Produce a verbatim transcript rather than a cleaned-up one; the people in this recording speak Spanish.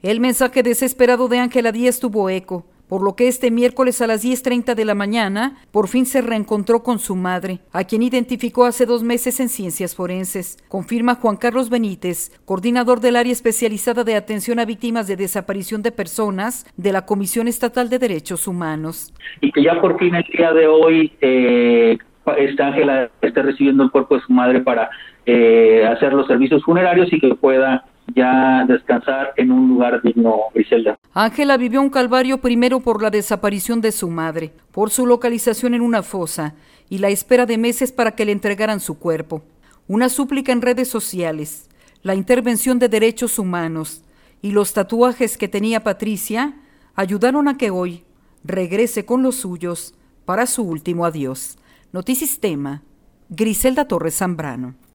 El mensaje desesperado de Ángela Díaz tuvo eco, por lo que este miércoles a las diez treinta de la mañana por fin se reencontró con su madre, a quien identificó hace dos meses en ciencias forenses, confirma Juan Carlos Benítez, coordinador del área especializada de atención a víctimas de desaparición de personas de la Comisión Estatal de Derechos Humanos. Y que ya por fin el día de hoy eh, esta Ángela esté recibiendo el cuerpo de su madre para eh, hacer los servicios funerarios y que pueda ya descansar en un lugar digno, Griselda. Ángela vivió un calvario primero por la desaparición de su madre, por su localización en una fosa y la espera de meses para que le entregaran su cuerpo. Una súplica en redes sociales, la intervención de derechos humanos y los tatuajes que tenía Patricia ayudaron a que hoy regrese con los suyos para su último adiós. Notisistema, Griselda Torres Zambrano.